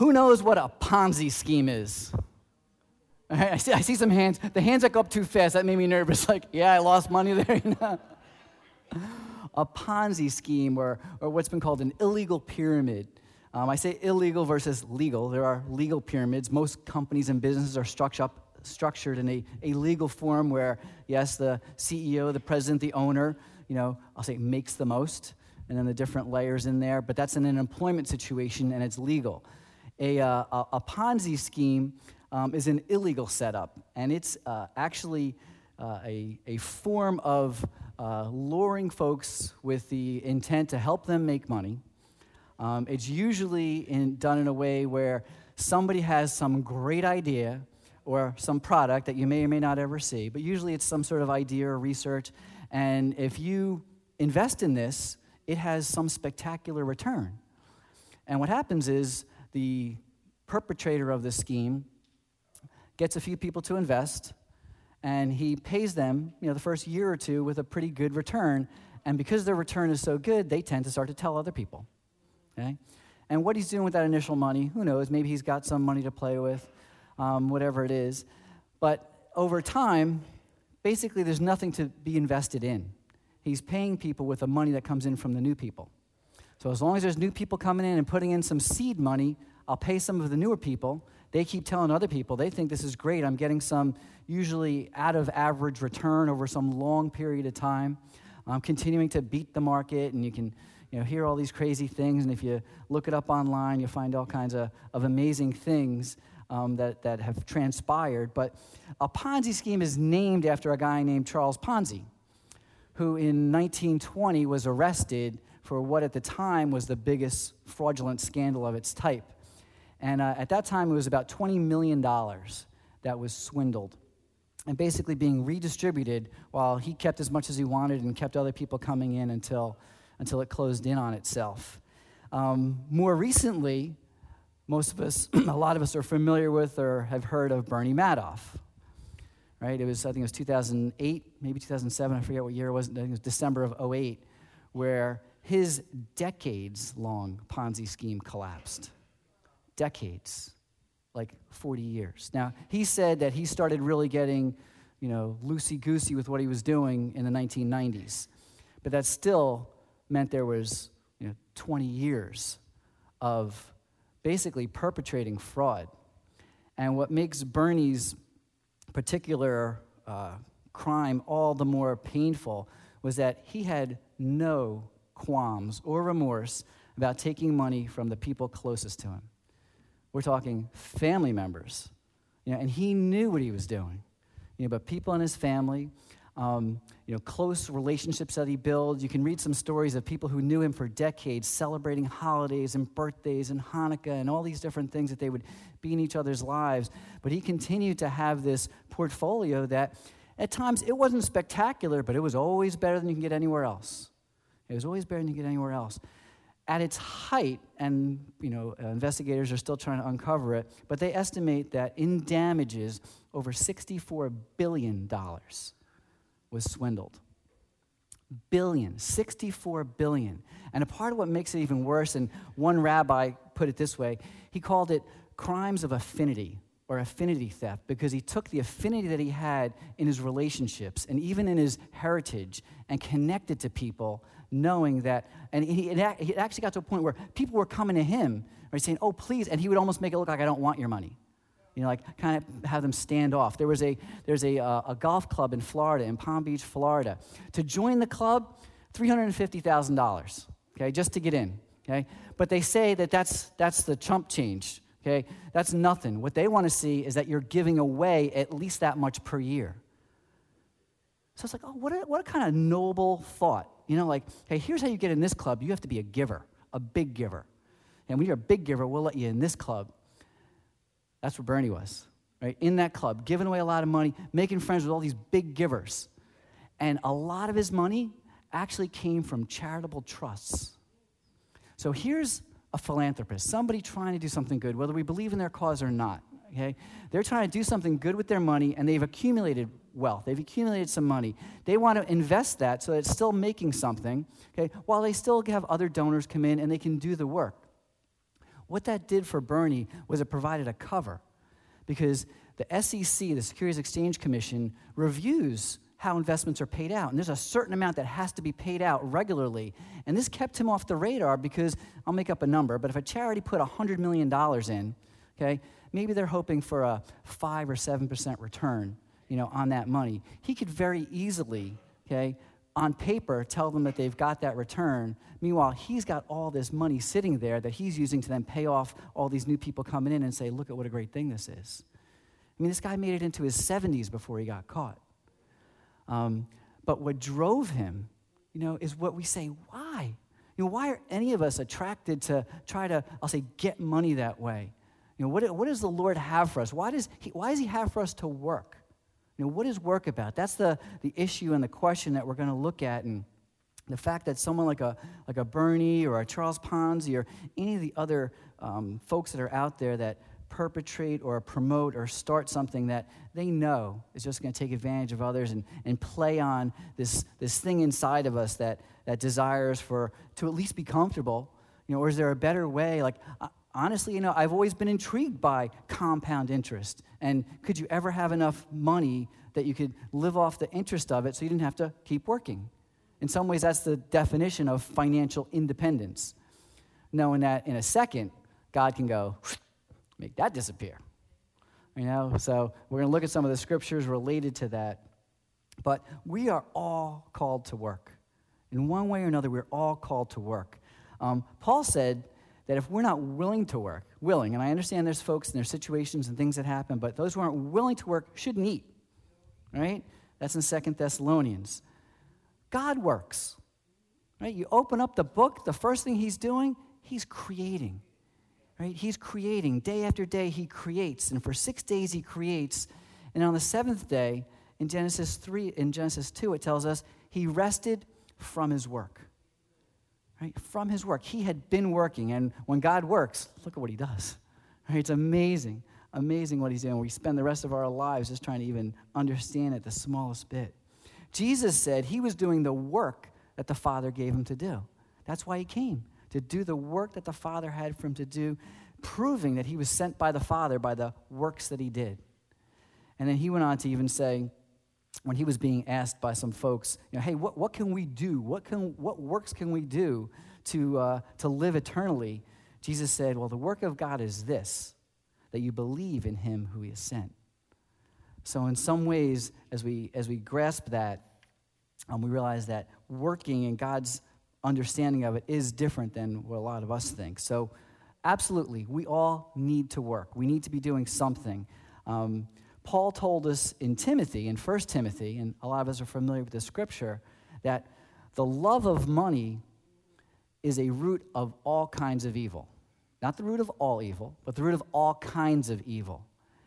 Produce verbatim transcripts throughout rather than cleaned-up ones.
Who knows what a Ponzi scheme is? I see, I see some hands. The hands that go up too fast, that made me nervous. Like, yeah, I lost money there. You know? A Ponzi scheme, or, or what's been called an illegal pyramid. Um, I say illegal versus legal. There are legal pyramids. Most companies and businesses are structured up, structured in a, a legal form where, yes, the C E O, the president, the owner, you know, I'll say makes the most, and then the different layers in there. But that's in an employment situation, and it's legal. A, uh, a, a Ponzi scheme um, is an illegal setup, and it's uh, actually uh, a, a form of uh, luring folks with the intent to help them make money. Um, it's usually in, done in a way where somebody has some great idea or some product that you may or may not ever see, but usually it's some sort of idea or research, and if you invest in this, it has some spectacular return. And what happens is the perpetrator of this scheme gets a few people to invest, and he pays them, you know, the first year or two with a pretty good return, and because their return is so good, they tend to start to tell other people. Okay? And what he's doing with that initial money, who knows? Maybe he's got some money to play with, um, whatever it is. But over time, basically there's nothing to be invested in. He's paying people with the money that comes in from the new people. So as long as there's new people coming in and putting in some seed money, I'll pay some of the newer people. They keep telling other people, they think this is great. I'm getting some usually out of average return over some long period of time. I'm continuing to beat the market, and you can you know, hear all these crazy things, and if you look it up online, you'll find all kinds of, of amazing things um, that, that have transpired. But a Ponzi scheme is named after a guy named Charles Ponzi, who in nineteen twenty was arrested for what at the time was the biggest fraudulent scandal of its type. And uh, at that time, it was about twenty million dollars that was swindled and basically being redistributed while he kept as much as he wanted and kept other people coming in until until it closed in on itself. Um, more recently, most of us, a lot of us are familiar with or have heard of Bernie Madoff, right? It was, I think it was two thousand eight, maybe two thousand seven, I forget what year it was, I think it was December of oh eight, where his decades-long Ponzi scheme collapsed. Decades, like forty years. Now, he said that he started really getting, you know, loosey-goosey with what he was doing in the nineteen nineties, but that still meant there was, you know, twenty years of basically perpetrating fraud. And what makes Bernie's particular uh, crime all the more painful was that he had no qualms or remorse about taking money from the people closest to him. We're talking family members, you know, and he knew what he was doing. You know, but people in his family, Um, you know, close relationships that he built. You can read some stories of people who knew him for decades, celebrating holidays and birthdays and Hanukkah and all these different things that they would be in each other's lives. But he continued to have this portfolio that at times it wasn't spectacular, but it was always better than you can get anywhere else. It was always better than you can get anywhere else. At its height, and you know, uh, investigators are still trying to uncover it, but they estimate that in damages, over sixty-four billion dollars was swindled. Billion, sixty-four billion. And a part of what makes it even worse, and one rabbi put it this way, he called it crimes of affinity or affinity theft, because he took the affinity that he had in his relationships and even in his heritage and connected to people knowing that, and he, it actually got to a point where people were coming to him, right, saying, oh, please, and he would almost make it look like I don't want your money. You know, like kind of have them stand off. There was a there's a uh, a golf club in Florida, in Palm Beach, Florida. To join the club, three hundred fifty thousand dollars, okay, just to get in, okay? But they say that that's that's the chump change, okay? That's nothing. What they want to see is that you're giving away at least that much per year. So it's like, oh, what a, what a kind of noble thought. You know, like, hey, here's how you get in this club. You have to be a giver, a big giver. And when you're a big giver, we'll let you in this club. That's where Bernie was, right? In that club, giving away a lot of money, making friends with all these big givers. And a lot of his money actually came from charitable trusts. So here's a philanthropist, somebody trying to do something good, whether we believe in their cause or not, okay? They're trying to do something good with their money, and they've accumulated wealth. They've accumulated some money. They want to invest that so that it's still making something, okay, while they still have other donors come in and they can do the work. What that did for Bernie was it provided a cover, because the S E C, the Securities Exchange Commission, reviews how investments are paid out. And there's a certain amount that has to be paid out regularly. And this kept him off the radar because, I'll make up a number, but if a charity put one hundred million dollars in, okay, maybe they're hoping for a five or seven percent return, you know, on that money. He could very easily, okay, on paper, tell them that they've got that return. Meanwhile, he's got all this money sitting there that he's using to then pay off all these new people coming in and say, look at what a great thing this is. I mean, this guy made it into his seventies before he got caught. Um, but what drove him, you know, is what we say, why? You know, why are any of us attracted to try to, I'll say, get money that way? You know, what, what does the Lord have for us? Why does he, why does he have for us to work? You know, what is work about? That's the, the issue and the question that we're going to look at. And the fact that someone like a, like a Bernie or a Charles Ponzi or any of the other um, folks that are out there that perpetrate or promote or start something that they know is just going to take advantage of others and, and play on this, this thing inside of us that, that desires for to at least be comfortable, you know, or is there a better way? Like, uh, honestly, you know, I've always been intrigued by compound interest. And could you ever have enough money that you could live off the interest of it so you didn't have to keep working? In some ways, that's the definition of financial independence. Knowing that in a second, God can go, make that disappear. You know, so we're going to look at some of the scriptures related to that. But we are all called to work. In one way or another, we're all called to work. Um, Paul said that if we're not willing to work, willing, and I understand there's folks and there's situations and things that happen, but those who aren't willing to work shouldn't eat, right? That's in Second Thessalonians. God works, right? You open up the book, the first thing he's doing, he's creating. Right? He's creating. Day after day, he creates. And for six days, he creates. And on the seventh day, in Genesis three, in Genesis two, it tells us he rested from his work. Right? From his work. He had been working. And when God works, look at what he does. Right? It's amazing. Amazing what he's doing. We spend the rest of our lives just trying to even understand it the smallest bit. Jesus said he was doing the work that the Father gave him to do. That's why he came. To do the work that the Father had for him to do, proving that he was sent by the Father by the works that he did. And then he went on to even say, when he was being asked by some folks, you know, hey, what, what can we do? What can what works can we do to uh, to live eternally? Jesus said, well, the work of God is this, that you believe in him who he has sent. So in some ways, as we as we grasp that, um, we realize that working in God's understanding of it is different than what a lot of us think. So absolutely, we all need to work. We need to be doing something. Um, Paul told us in Timothy, in First Timothy, and a lot of us are familiar with this scripture, that the love of money is a root of all kinds of evil. Not the root of all evil, but the root of all kinds of evil.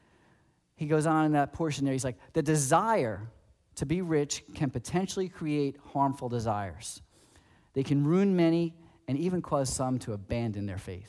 He goes on in that portion there, he's like, the desire to be rich can potentially create harmful desires. They can ruin many and even cause some to abandon their faith.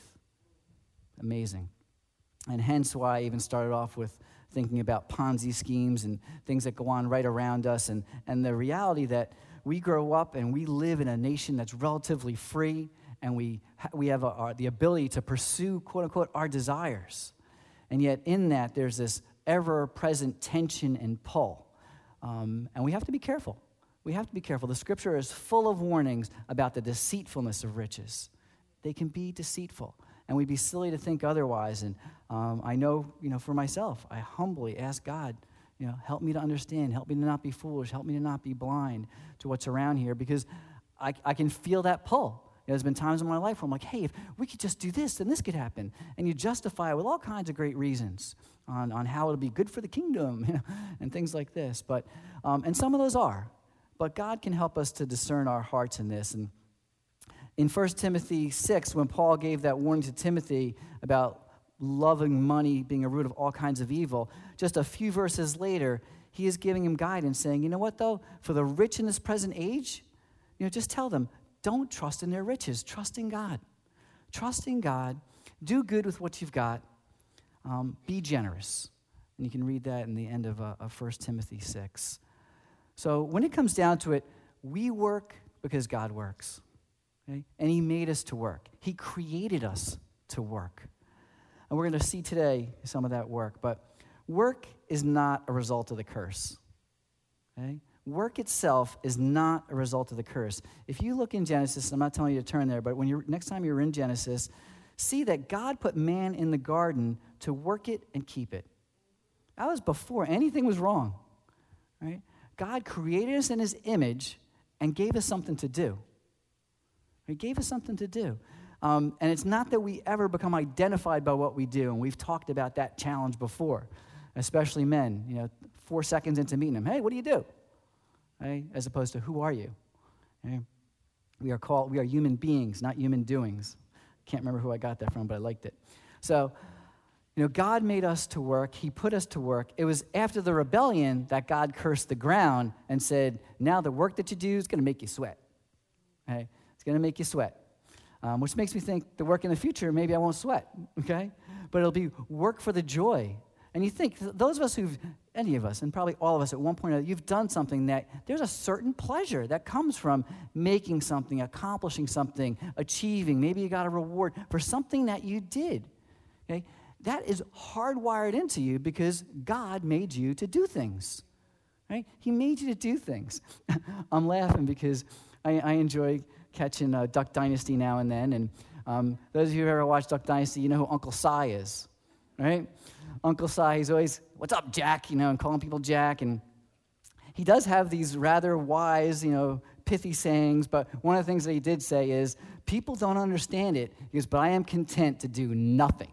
Amazing. And hence why I even started off with thinking about Ponzi schemes and things that go on right around us, and, and the reality that we grow up and we live in a nation that's relatively free, and we, we have a, our, the ability to pursue, quote unquote, our desires. And yet in that, there's this ever-present tension and pull. Um, and we have to be careful. We have to be careful. The scripture is full of warnings about the deceitfulness of riches. They can be deceitful, and we'd be silly to think otherwise. And um, I know, you know, for myself, I humbly ask God, you know, help me to understand, help me to not be foolish, help me to not be blind to what's around here, because I, I can feel that pull. You know, there's been times in my life where I'm like, hey, if we could just do this, then this could happen. And you justify it with all kinds of great reasons on, on how it'll be good for the kingdom, you know, and things like this. But um, and some of those are. But God can help us to discern our hearts in this. And in First Timothy six, when Paul gave that warning to Timothy about loving money being a root of all kinds of evil, just a few verses later, he is giving him guidance, saying, you know what, though? For the rich in this present age, you know, just tell them, don't trust in their riches. Trust in God. Trust in God. Do good with what you've got. Um, be generous. And you can read that in the end of, uh, of First Timothy six. So when it comes down to it, we work because God works. Okay? And he made us to work. He created us to work. And we're going to see today some of that work. But work is not a result of the curse. Okay? Work itself is not a result of the curse. If you look in Genesis, I'm not telling you to turn there, but when you're next time you're in Genesis, see that God put man in the garden to work it and keep it. That was before anything was wrong. Right? God created us in his image and gave us something to do. He gave us something to do. Um, and it's not that we ever become identified by what we do, and we've talked about that challenge before, especially men. You know, four seconds into meeting them, hey, what do you do? Right? As opposed to, who are you? Okay? We are called, we are human beings, not human doings. Can't remember who I got that from, but I liked it. So, you know, God made us to work. He put us to work. It was after the rebellion that God cursed the ground and said, now the work that you do is going to make you sweat. Okay? It's going to make you sweat. Um, which makes me think the work in the future, maybe I won't sweat, okay? But it'll be work for the joy. And you think, those of us who've, any of us, and probably all of us at one point or other, you've done something that there's a certain pleasure that comes from making something, accomplishing something, achieving. Maybe you got a reward for something that you did, okay? That is hardwired into you because God made you to do things, right? He made you to do things. I'm laughing because I, I enjoy catching uh, Duck Dynasty now and then. And um, those of you who ever watched Duck Dynasty, you know who Uncle Si is, right? Uncle Si, he's always, what's up, Jack? You know, and calling people Jack. And he does have these rather wise, you know, pithy sayings. But one of the things that he did say is, people don't understand it. He goes, but I am content to do nothing.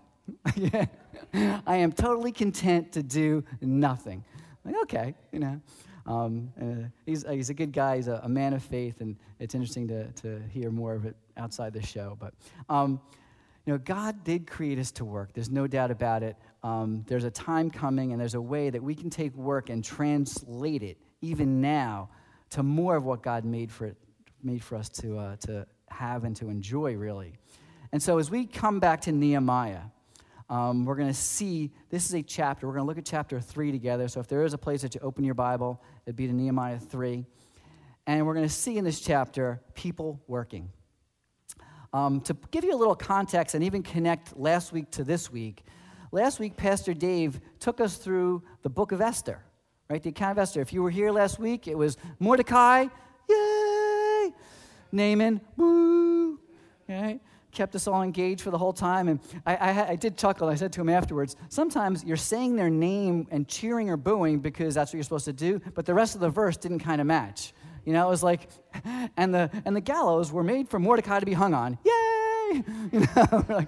I am totally content to do nothing. Like, okay, you know. Um, uh, he's, uh, he's a good guy. He's a, a man of faith, and it's interesting to, to hear more of it outside the show. But, um, you know, God did create us to work. There's no doubt about it. Um, there's a time coming, and there's a way that we can take work and translate it, even now, to more of what God made for it, made for us to uh, to have and to enjoy, really. And so as we come back to Nehemiah, Um, we're going to see, this is a chapter, we're going to look at chapter three together. So if there is a place that you open your Bible, it'd be to Nehemiah three. And we're going to see in this chapter, people working. Um, to give you a little context and even connect last week to this week, last week Pastor Dave took us through the book of Esther, right? The account of Esther. If you were here last week, it was Mordecai, yay! Naaman, woo! Okay? Kept us all engaged for the whole time. And I, I, I did chuckle. I said to him afterwards, sometimes you're saying their name and cheering or booing because that's what you're supposed to do, but the rest of the verse didn't kind of match. You know, it was like, and the and the gallows were made for Mordecai to be hung on. Yay! You know, like,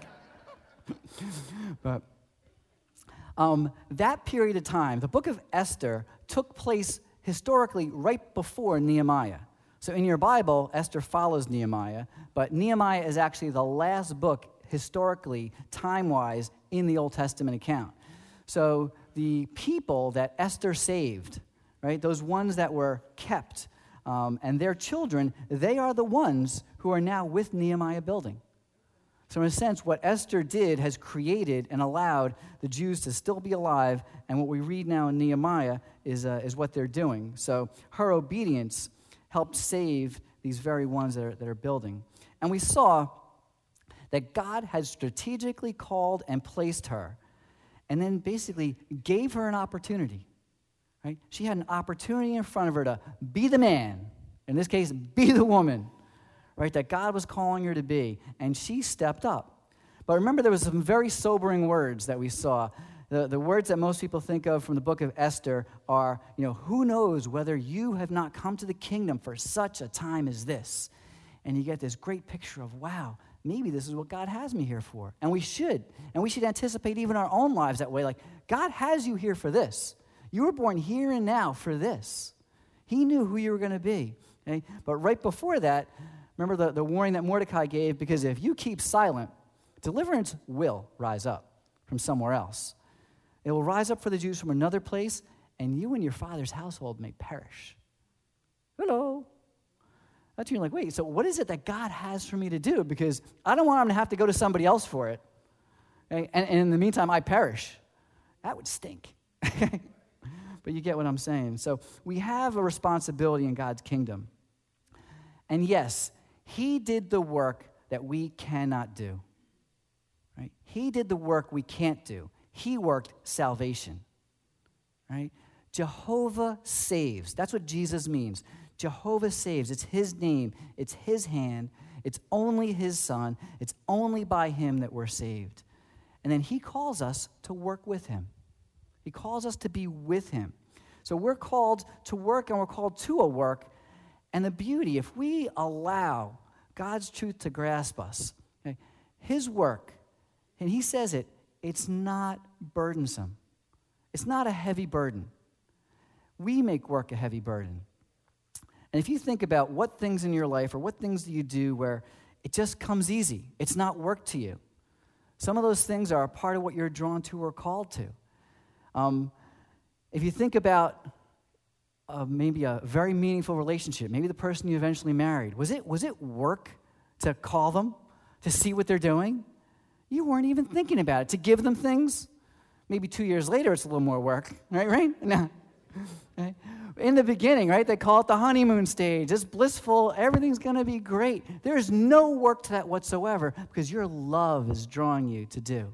but um, that period of time, the book of Esther took place historically right before Nehemiah. So in your Bible, Esther follows Nehemiah, but Nehemiah is actually the last book historically, time-wise, in the Old Testament account. So the people that Esther saved, right, those ones that were kept, um, and their children, they are the ones who are now with Nehemiah building. So in a sense, what Esther did has created and allowed the Jews to still be alive, and what we read now in Nehemiah is, uh, is what they're doing. So her obedience helped save these very ones that are, that are building. And we saw that God had strategically called and placed her, and then basically gave her an opportunity, right? She had an opportunity in front of her to be the man, in this case, be the woman, right, that God was calling her to be, and she stepped up. But remember, there was some very sobering words that we saw. The, the words that most people think of from the book of Esther are, you know, who knows whether you have not come to the kingdom for such a time as this. And you get this great picture of, wow, maybe this is what God has me here for. And we should. And we should anticipate even our own lives that way. Like, God has you here for this. You were born here and now for this. He knew who you were going to be. Okay? But right before that, remember the, the warning that Mordecai gave, because if you keep silent, deliverance will rise up from somewhere else. It will rise up for the Jews from another place, and you and your father's household may perish. Hello. That's when you're like, wait, so what is it that God has for me to do? Because I don't want him to have to go to somebody else for it. Okay? And, and in the meantime, I perish. That would stink. But you get what I'm saying. So we have a responsibility in God's kingdom. And yes, he did the work that we cannot do. right? He did the work we can't do. He worked salvation, right? Jehovah saves. That's what Jesus means. Jehovah saves. It's his name. It's his hand. It's only his son. It's only by him that we're saved. And then he calls us to work with him. He calls us to be with him. So we're called to work, and we're called to a work. And the beauty, if we allow God's truth to grasp us, okay, his work, and he says it, it's not burdensome. It's not a heavy burden. We make work a heavy burden. And if you think about what things in your life or what things do you do where it just comes easy, it's not work to you. Some of those things are a part of what you're drawn to or called to. Um, if you think about uh, maybe a very meaningful relationship, maybe the person you eventually married, was it was it work to call them, to see what they're doing? You weren't even thinking about it. To give them things, maybe two years later it's a little more work, right? Right? No. Right? In the beginning, right, they call it the honeymoon stage. It's blissful. Everything's going to be great. There's no work to that whatsoever because your love is drawing you to do.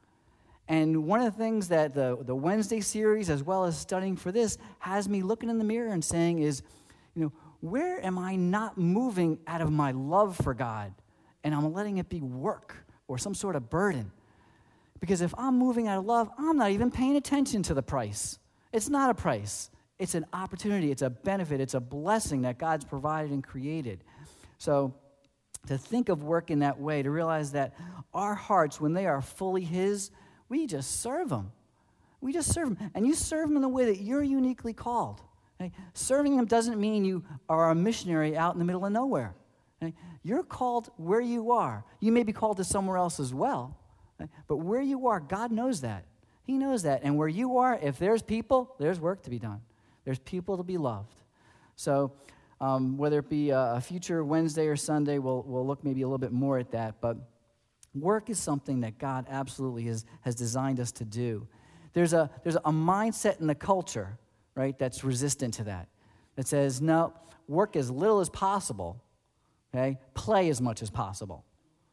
And one of the things that the, the Wednesday series, as well as studying for this, has me looking in the mirror and saying is, you know, where am I not moving out of my love for God and I'm letting it be work or some sort of burden? Because if I'm moving out of love, I'm not even paying attention to the price. It's not a price. It's an opportunity. It's a benefit. It's a blessing that God's provided and created. So to think of work in that way, to realize that our hearts, when they are fully his, we just serve him. We just serve him. And you serve him in the way that you're uniquely called. Okay? Serving him doesn't mean you are a missionary out in the middle of nowhere. Okay? You're called where you are. You may be called to somewhere else as well. Okay? But where you are, God knows that. He knows that. And where you are, if there's people, there's work to be done. There's people to be loved. So um, whether it be a, a future Wednesday or Sunday, we'll, we'll look maybe a little bit more at that. But work is something that God absolutely has, has designed us to do. There's a, there's a mindset in the culture, right, that's resistant to that. That says, no, work as little as possible, okay? Play as much as possible.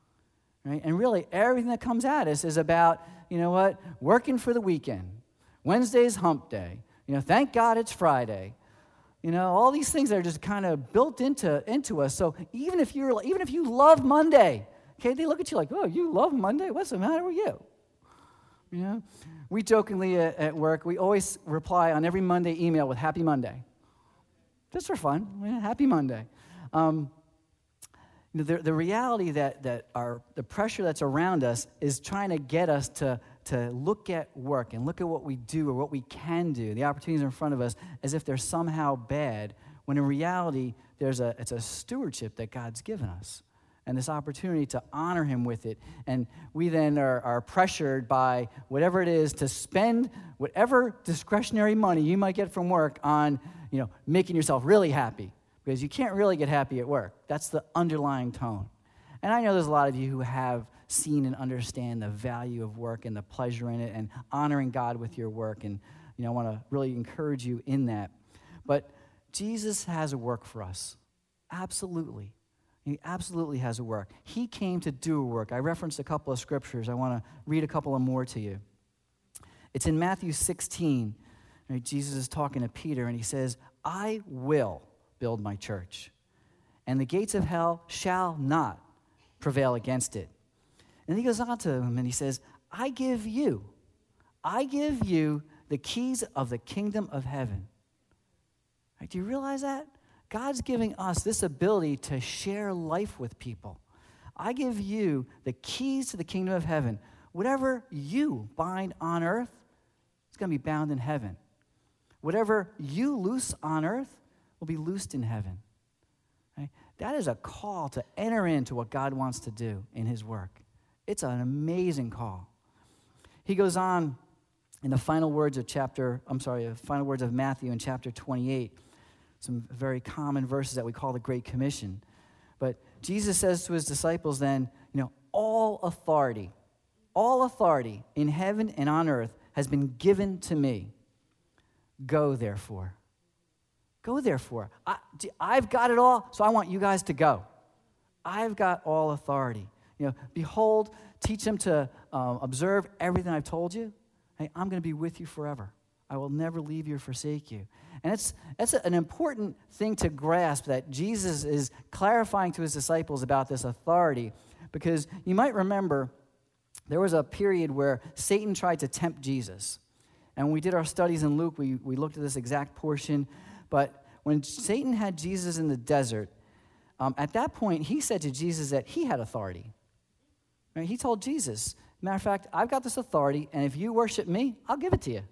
Right? And really, everything that comes at us is about, you know what, working for the weekend. Wednesday's hump day. You know, thank God it's Friday. You know, all these things that are just kind of built into, into us. So even if you're even if you love Monday, okay, they look at you like, oh, you love Monday? What's the matter with you? You know, we jokingly at, at work, we always reply on every Monday email with Happy Monday. Just for fun. Yeah, Happy Monday. Um, The, the reality that, that our, the pressure that's around us is trying to get us to, to look at work and look at what we do or what we can do, the opportunities in front of us, as if they're somehow bad, when in reality, there's a, it's a stewardship that God's given us and this opportunity to honor him with it. And we then are, are pressured by whatever it is to spend whatever discretionary money you might get from work on, you know, making yourself really happy. Because you can't really get happy at work. That's the underlying tone. And I know there's a lot of you who have seen and understand the value of work and the pleasure in it and honoring God with your work. And, you know, I want to really encourage you in that. But Jesus has a work for us. Absolutely. He absolutely has a work. He came to do a work. I referenced a couple of scriptures. I want to read a couple of more to you. It's in Matthew sixteen. Right? Jesus is talking to Peter, and he says, I will build my church, and the gates of hell shall not prevail against it. And he goes on to him and he says, I give you, I give you the keys of the kingdom of heaven. Right, do you realize that? God's giving us this ability to share life with people. I give you the keys to the kingdom of heaven. Whatever you bind on earth, it's going to be bound in heaven. Whatever you loose on earth will be loosed in heaven. Right? That is a call to enter into what God wants to do in his work. It's an amazing call. He goes on in the final words of chapter, I'm sorry, the final words of Matthew in chapter twenty-eight, some very common verses that we call the Great Commission. But Jesus says to his disciples then, you know, all authority, all authority in heaven and on earth has been given to me. Go, therefore. Go, therefore. I, I've got it all, so I want you guys to go. I've got all authority. You know, behold, teach them to um, observe everything I've told you. Hey, I'm going to be with you forever. I will never leave you or forsake you. And it's, it's an important thing to grasp that Jesus is clarifying to his disciples about this authority, because you might remember there was a period where Satan tried to tempt Jesus. And when we did our studies in Luke, we, we looked at this exact portion. But when Satan had Jesus in the desert, um, at that point, he said to Jesus that he had authority. Right? He told Jesus, matter of fact, I've got this authority, and if you worship me, I'll give it to you.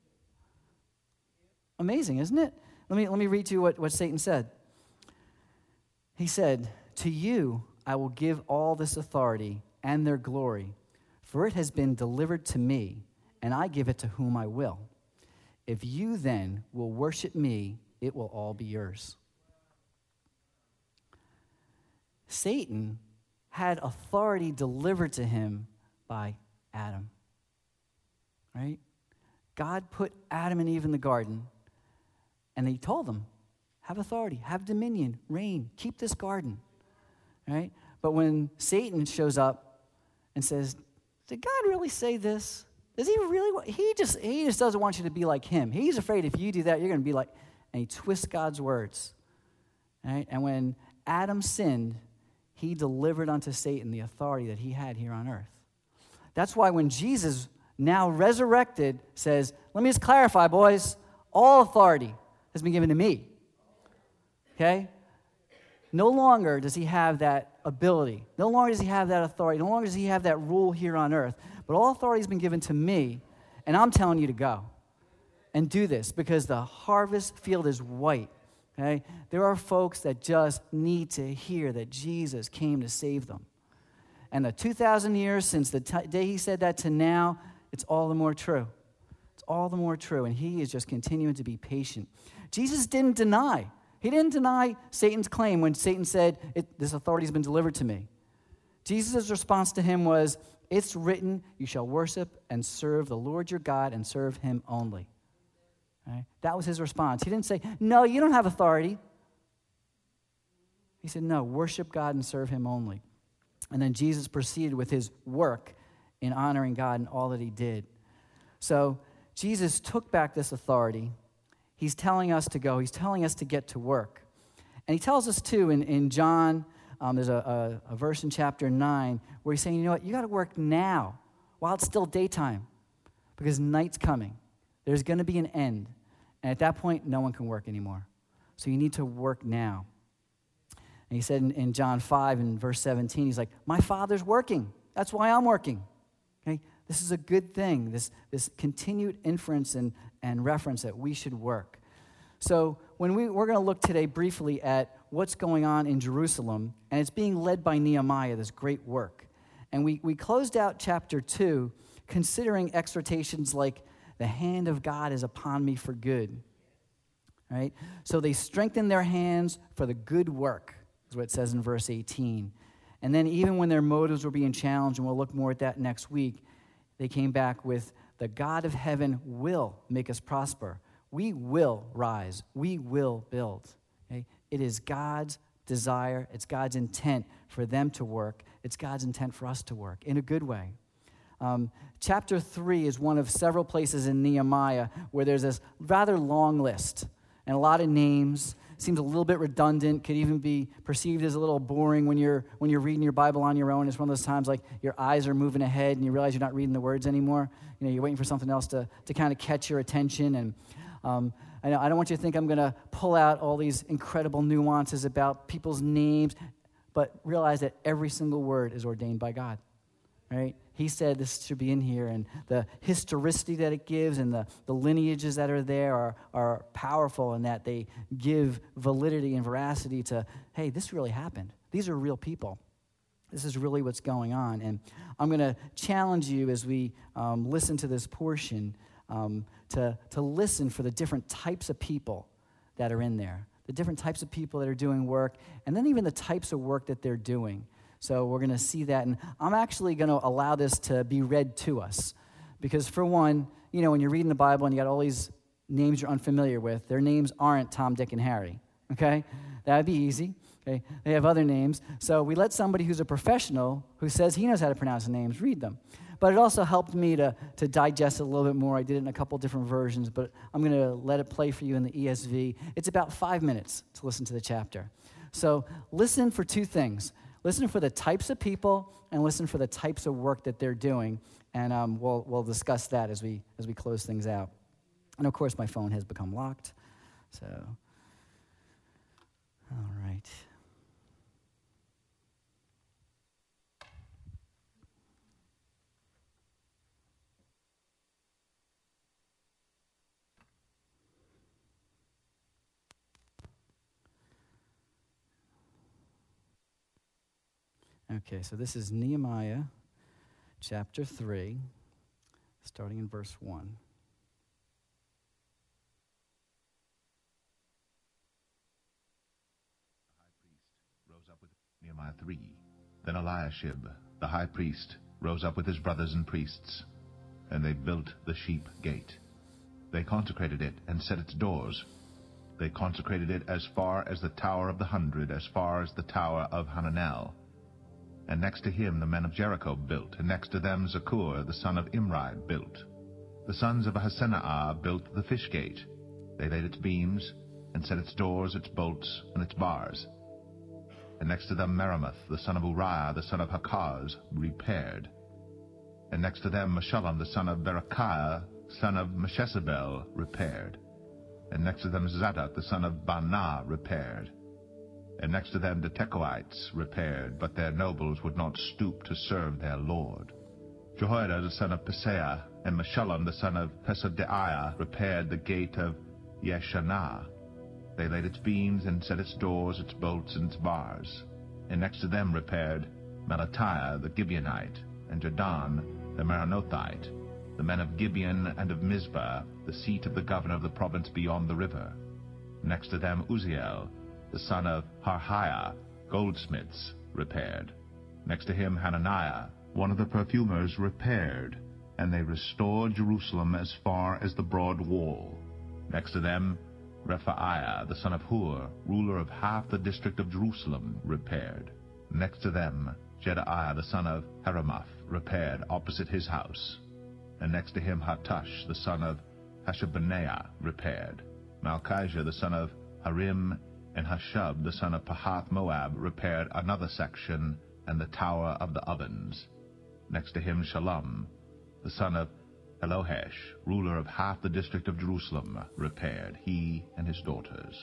Amazing, isn't it? Let me, let me read to you what, what Satan said. He said, to you I will give all this authority and their glory, for it has been delivered to me, and I give it to whom I will. If you then will worship me, it will all be yours. Satan had authority delivered to him by Adam. Right? God put Adam and Eve in the garden, and he told them, have authority, have dominion, reign, keep this garden. Right? But when Satan shows up and says, did God really say this? Does he really want, he just he just doesn't want you to be like him. He's afraid if you do that, you're going to be like, and he twists God's words. Right? And when Adam sinned, he delivered unto Satan the authority that he had here on earth. That's why when Jesus, now resurrected, says, let me just clarify, boys, all authority has been given to me. Okay? No longer does he have that ability. No longer does he have that authority. No longer does he have that rule here on earth. But all authority has been given to me, and I'm telling you to go and do this because the harvest field is white. Okay? There are folks that just need to hear that Jesus came to save them. And the two thousand years since the t- day he said that to now, it's all the more true. It's all the more true, and he is just continuing to be patient. Jesus didn't deny. He didn't deny Satan's claim when Satan said, it, this authority has been delivered to me. Jesus' response to him was, it's written, you shall worship and serve the Lord your God and serve him only. Right? That was his response. He didn't say, no, you don't have authority. He said, no, worship God and serve him only. And then Jesus proceeded with his work in honoring God and all that he did. So Jesus took back this authority. He's telling us to go. He's telling us to get to work. And he tells us, too, in, in John, um, there's a, a, a verse in chapter nine where he's saying, you know what, you got to work now while it's still daytime because night's coming. There's going to be an end. And at that point, no one can work anymore. So you need to work now. And he said in, in John five, in verse seventeen, he's like, my Father's working. That's why I'm working. Okay? This is a good thing, this, this continued inference and, and reference that we should work. So when we, we're going to look today briefly at what's going on in Jerusalem, and it's being led by Nehemiah, this great work. And we, we closed out chapter two considering exhortations like, the hand of God is upon me for good. Right? So they strengthened their hands for the good work, is what it says in verse eighteen. And then even when their motives were being challenged, and we'll look more at that next week, they came back with, the God of heaven will make us prosper. We will rise. We will build. Okay? It is God's desire. It's God's intent for them to work. It's God's intent for us to work in a good way. Um, chapter three is one of several places in Nehemiah where there's this rather long list and a lot of names. Seems a little bit redundant, could even be perceived as a little boring when you're when you're reading your Bible on your own. It's one of those times like your eyes are moving ahead and you realize you're not reading the words anymore. You know, you're waiting for something else to, to kind of catch your attention. And um, I, I don't want you to think I'm going to pull out all these incredible nuances about people's names, but realize that every single word is ordained by God, right? He said this should be in here, and the historicity that it gives and the, the lineages that are there are, are powerful in that they give validity and veracity to, hey, this really happened. These are real people. This is really what's going on. And I'm going to challenge you as we um, listen to this portion um, to, to listen for the different types of people that are in there, the different types of people that are doing work, and then even the types of work that they're doing. So we're going to see that, and I'm actually going to allow this to be read to us. Because for one, you know, when you're reading the Bible and you got all these names you're unfamiliar with, their names aren't Tom, Dick, and Harry, okay? That would be easy. Okay? They have other names. So we let somebody who's a professional, who says he knows how to pronounce the names, read them. But it also helped me to, to digest it a little bit more. I did it in a couple different versions, but I'm going to let it play for you in the E S V. It's about five minutes to listen to the chapter. So listen for two things. Listen for the types of people and listen for the types of work that they're doing. And um, we'll, we'll discuss that as we, as we close things out. And of course, my phone has become locked. So, all right. Okay, so this is Nehemiah chapter three, starting in verse one. Rose up with Nehemiah three. Then Eliashib, the high priest, rose up with his brothers and priests, and they built the sheep gate. They consecrated it and set its doors. They consecrated it as far as the Tower of the Hundred, as far as the Tower of Hananel. And next to him the men of Jericho built, and next to them Zakur, the son of Imri, built. The sons of Hasenaah built the fish gate. They laid its beams, and set its doors, its bolts, and its bars. And next to them Meremoth, the son of Uriah, the son of Hakaz, repaired. And next to them Meshullam, the son of Berechiah, son of Meshezabel, repaired. And next to them Zadok, the son of Baanah, repaired. And next to them the Tekoites repaired, but their nobles would not stoop to serve their lord. Jehoiada, the son of Paseah, and Meshullam, the son of Pesadiah, repaired the gate of Yeshanah. They laid its beams and set its doors, its bolts, and its bars. And next to them repaired Melatiah the Gibeonite, and Jadon the Meronothite, the men of Gibeon and of Mizpah, the seat of the governor of the province beyond the river. Next to them Uzziel, the son of Harhiah, goldsmiths, repaired. Next to him Hananiah, one of the perfumers, repaired, and they restored Jerusalem as far as the broad wall. Next to them Rephaiah, the son of Hur, ruler of half the district of Jerusalem, repaired. Next to them Jedaiah, the son of Heramoth, repaired opposite his house. And next to him Hattush, the son of Hashabneah, repaired. Malchijah, the son of Harim, and Hashub, the son of Pahath-Moab, repaired another section and the tower of the ovens. Next to him Shallum, the son of Elohesh, ruler of half the district of Jerusalem, repaired, he and his daughters.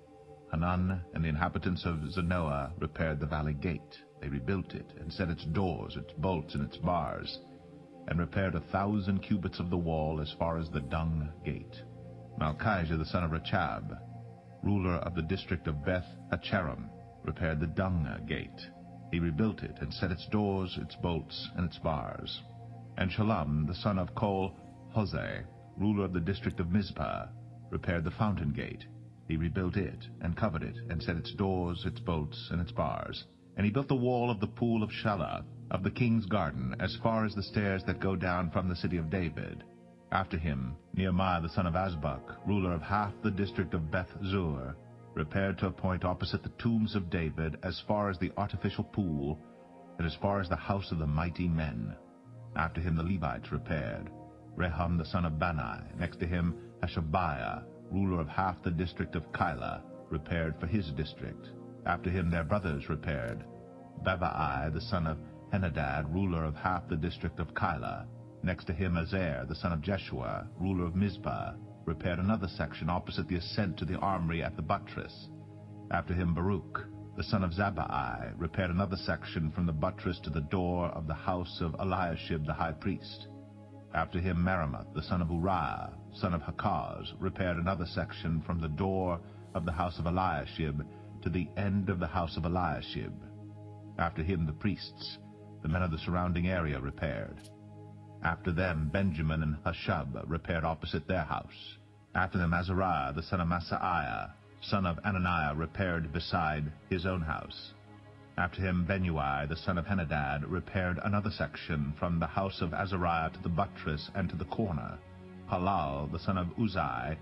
Hanun and the inhabitants of Zanoah repaired the valley gate. They rebuilt it, and set its doors, its bolts, and its bars, and repaired a thousand cubits of the wall as far as the dung gate. Malchijah, the son of Rechab, ruler of the district of Beth Hacherem, repaired the dung gate. He rebuilt it, and set its doors, its bolts, and its bars. And Shallum, the son of Kol-Hoseh, ruler of the district of Mizpah, repaired the fountain gate. He rebuilt it, and covered it, and set its doors, its bolts, and its bars. And he built the wall of the pool of Shelah, of the king's garden, as far as the stairs that go down from the city of David. After him, Nehemiah the son of Azbuk, ruler of half the district of Beth-zur, repaired to a point opposite the tombs of David, as far as the artificial pool, and as far as the house of the mighty men. After him the Levites repaired. Rehum the son of Bani, next to him Hashabiah, ruler of half the district of Keilah, repaired for his district. After him their brothers repaired. Bebai the son of Henadad, ruler of half the district of Keilah. Next to him Azer, the son of Jeshua, ruler of Mizpah, repaired another section opposite the ascent to the armory at the buttress. After him Baruch, the son of Zabbai, repaired another section from the buttress to the door of the house of Eliashib the high priest. After him Meremoth, the son of Uriah, son of Hakaz, repaired another section from the door of the house of Eliashib to the end of the house of Eliashib. After him the priests, the men of the surrounding area, repaired. After them Benjamin and Hashub repaired opposite their house. After them Azariah, the son of Masaiah, son of Ananiah, repaired beside his own house. After him Benui, the son of Henadad, repaired another section from the house of Azariah to the buttress and to the corner. Halal, the son of Uzai,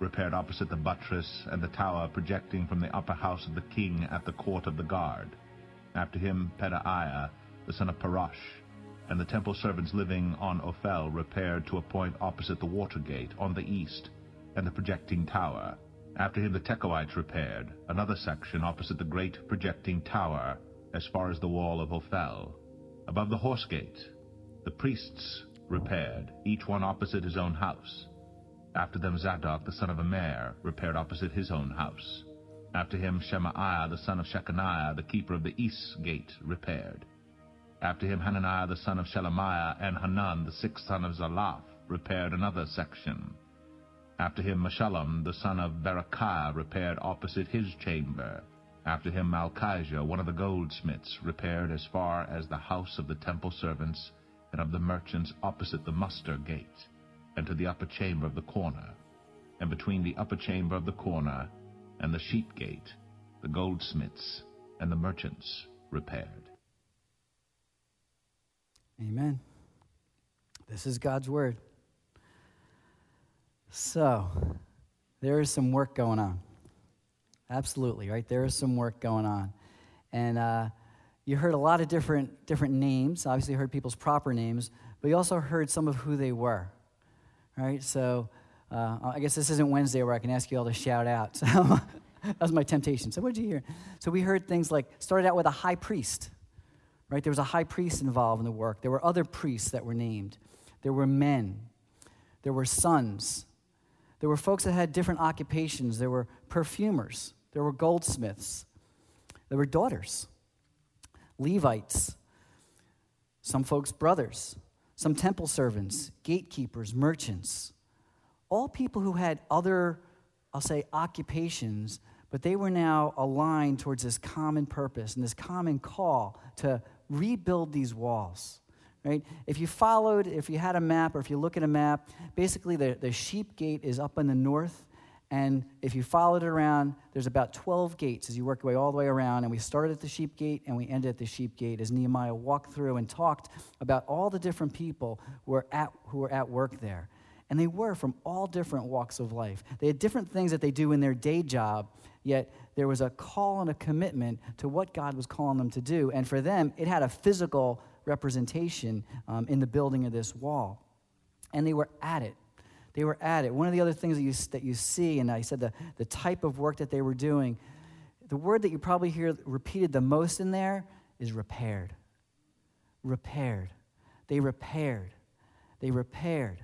repaired opposite the buttress and the tower projecting from the upper house of the king at the court of the guard. After him Pedaiah, the son of Parosh, and the temple servants living on Ophel repaired to a point opposite the water gate on the east, and the projecting tower. After him the Tekoites repaired another section opposite the great projecting tower, as far as the wall of Ophel. Above the horse gate, the priests repaired, each one opposite his own house. After them Zadok, the son of Immer, repaired opposite his own house. After him Shemaiah, the son of Shechaniah, the keeper of the east gate, repaired. After him Hananiah, the son of Shelemiah, and Hanan, the sixth son of Zalaph, repaired another section. After him Meshullam, the son of Berechiah, repaired opposite his chamber. After him Malchijah, one of the goldsmiths, repaired as far as the house of the temple servants and of the merchants opposite the muster gate, and to the upper chamber of the corner. And between the upper chamber of the corner and the sheep gate, the goldsmiths and the merchants repaired. Amen. This is God's word. So, there is some work going on. Absolutely, right? There is some work going on. And uh, you heard a lot of different different names. Obviously, you heard people's proper names, but you also heard some of who they were. Right? So, uh, I guess this isn't Wednesday where I can ask you all to shout out. So, that was my temptation. So, what did you hear? So, we heard things like, started out with a high priest. Right? There was a high priest involved in the work. There were other priests that were named. There were men. There were sons. There were folks that had different occupations. There were perfumers. There were goldsmiths. There were daughters, Levites, some folks' brothers, some temple servants, gatekeepers, merchants, all people who had other, I'll say, occupations, but they were now aligned towards this common purpose and this common call to rebuild these walls. Right? If you followed, if you had a map, or if you look at a map, basically the, the sheep gate is up in the north, and if you followed it around, there's about twelve gates as you work your way all the way around, and we started at the sheep gate, and we ended at the sheep gate as Nehemiah walked through and talked about all the different people who were at, who were at work there. And they were from all different walks of life. They had different things that they do in their day job, yet there was a call and a commitment to what God was calling them to do, and for them, it had a physical representation um, in the building of this wall. And they were at it. They were at it. One of the other things that you, that you see, and I said the, the type of work that they were doing, the word that you probably hear repeated the most in there is repaired. Repaired. They repaired. They repaired.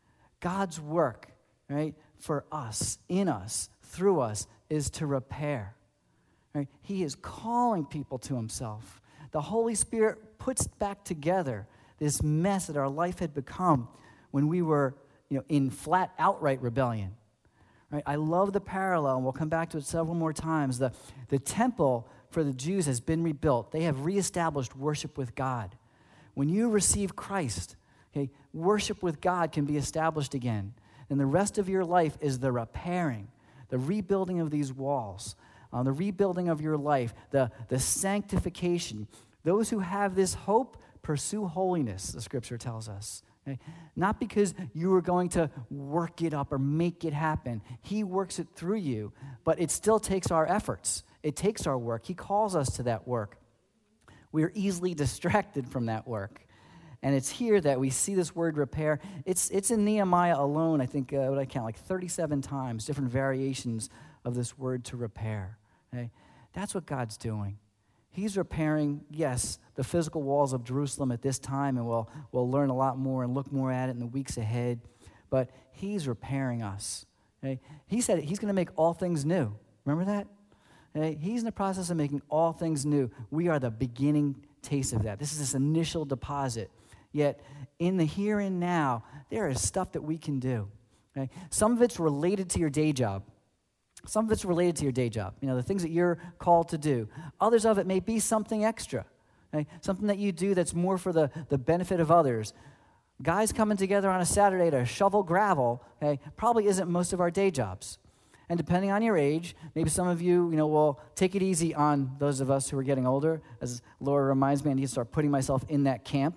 God's work, right, for us, in us, through us, is to repair. Right? He is calling people to himself. The Holy Spirit puts back together this mess that our life had become when we were, you know, in flat outright rebellion. Right? I love the parallel, and we'll come back to it several more times. The, the temple for the Jews has been rebuilt. They have reestablished worship with God. When you receive Christ, okay, worship with God can be established again. And the rest of your life is the repairing, the rebuilding of these walls. Uh, the rebuilding of your life, the, the sanctification. Those who have this hope pursue holiness, the scripture tells us. Okay? Not because you are going to work it up or make it happen. He works it through you, but it still takes our efforts. It takes our work. He calls us to that work. We are easily distracted from that work. And it's here that we see this word repair. It's, it's in Nehemiah alone, I think, uh, what I count, like thirty-seven times, different variations of this word to repair. Okay? That's what God's doing. He's repairing, yes, the physical walls of Jerusalem at this time, and we'll, we'll learn a lot more and look more at it in the weeks ahead, but he's repairing us. Okay? He said he's going to make all things new. Remember that? Okay? He's in the process of making all things new. We are the beginning taste of that. This is this initial deposit. Yet, in the here and now, there is stuff that we can do. Okay? Some of it's related to your day job. Some of it's related to your day job, you know, the things that you're called to do. Others of it may be something extra, okay? Something that you do that's more for the, the benefit of others. Guys coming together on a Saturday to shovel gravel, okay, probably isn't most of our day jobs. And depending on your age, maybe some of you, you know, will take it easy on those of us who are getting older. As Laura reminds me, I need to start putting myself in that camp,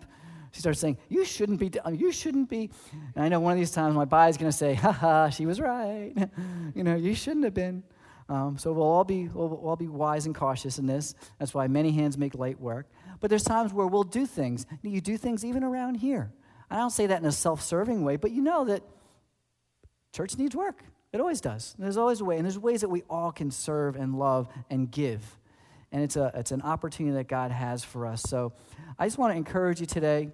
She starts saying, you shouldn't be, you shouldn't be. And I know one of these times my body's going to say, ha ha, she was right. You know, you shouldn't have been. Um, so we'll all be we'll, we'll all be wise and cautious in this. That's why many hands make light work. But there's times where we'll do things. You do things even around here. I don't say that in a self-serving way, but you know that church needs work. It always does. There's always a way. And there's ways that we all can serve and love and give. And it's a it's an opportunity that God has for us. So I just want to encourage you today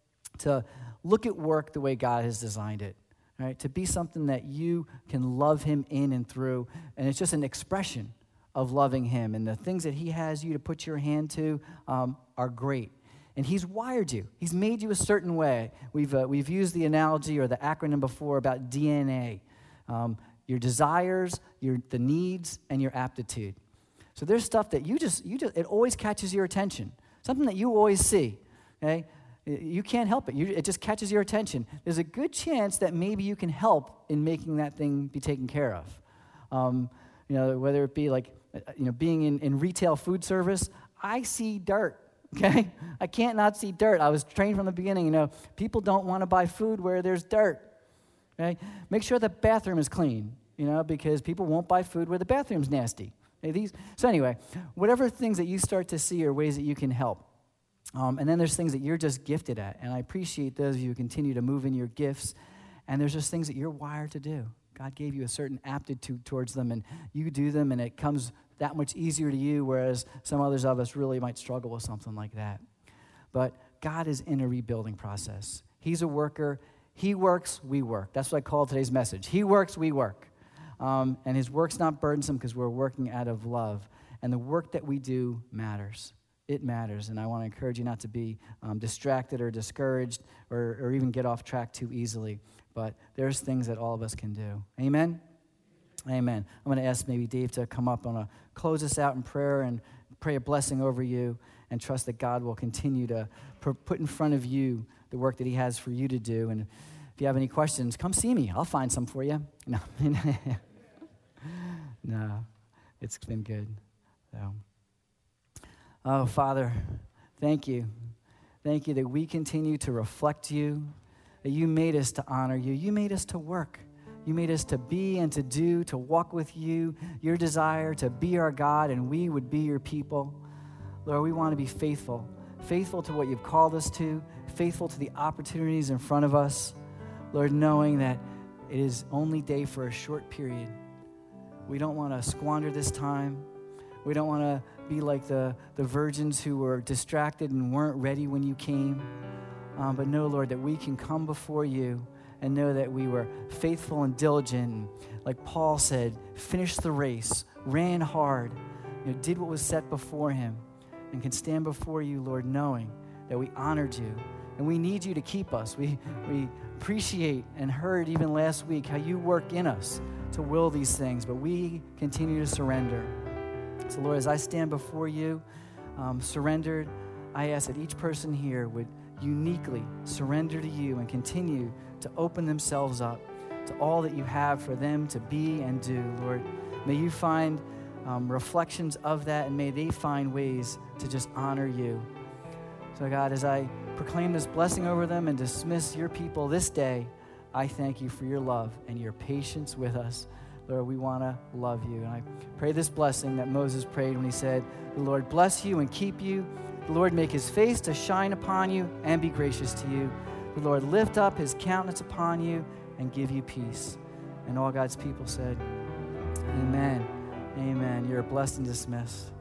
to look at work the way God has designed it. Right? To be something that you can love him in and through. And it's just an expression of loving him. And the things that he has you to put your hand to um, are great. And he's wired you. He's made you a certain way. We've, uh, we've used the analogy or the acronym before about D N A. Um, your desires, your the needs, and your aptitude. So there's stuff that you just, you just, it always catches your attention. Something that you always see, okay? You can't help it. You, it just catches your attention. There's a good chance that maybe you can help in making that thing be taken care of. Um, you know, whether it be like, you know, being in, in retail food service, I see dirt, okay? I can't not see dirt. I was trained from the beginning, you know, people don't want to buy food where there's dirt, okay? Make sure the bathroom is clean, you know, because people won't buy food where the bathroom's nasty. Okay, these, so anyway, whatever things that you start to see are ways that you can help. Um, and then there's things that you're just gifted at. And I appreciate those of you who continue to move in your gifts. And there's just things that you're wired to do. God gave you a certain aptitude towards them, and you do them, and it comes that much easier to you, whereas some others of us really might struggle with something like that. But God is in a rebuilding process. He's a worker. He works, we work. That's what I call today's message. He works, we work. Um, and his work's not burdensome because we're working out of love. And the work that we do matters. It matters, and I want to encourage you not to be um, distracted or discouraged or, or even get off track too easily. But there's things that all of us can do. Amen? Amen. I'm going to ask maybe Dave to come up. I'm going to close us out in prayer and pray a blessing over you and trust that God will continue to put in front of you the work that he has for you to do. And if you have any questions, come see me. I'll find some for you. No, no, it's been good. So. Oh, Father, thank you. Thank you that we continue to reflect you, that you made us to honor you. You made us to work. You made us to be and to do, to walk with you, your desire to be our God, and we would be your people. Lord, we want to be faithful, faithful to what you've called us to, faithful to the opportunities in front of us. Lord, knowing that it is only day for a short period. We don't want to squander this time. We don't want to be like the, the virgins who were distracted and weren't ready when you came. Um, but know, Lord, that we can come before you and know that we were faithful and diligent. And like Paul said, finished the race, ran hard, you know, did what was set before him, and can stand before you, Lord, knowing that we honored you. And we need you to keep us. We, we appreciate and heard even last week how you work in us to will these things, but we continue to surrender. So, Lord, as I stand before you, um, surrendered, I ask that each person here would uniquely surrender to you and continue to open themselves up to all that you have for them to be and do, Lord. May you find um, reflections of that, and may they find ways to just honor you. So, God, as I proclaim this blessing over them and dismiss your people this day, I thank you for your love and your patience with us. Lord, we want to love you. And I pray this blessing that Moses prayed when he said, the Lord bless you and keep you. The Lord make his face to shine upon you and be gracious to you. The Lord lift up his countenance upon you and give you peace. And all God's people said, amen. Amen. You're blessed and dismissed.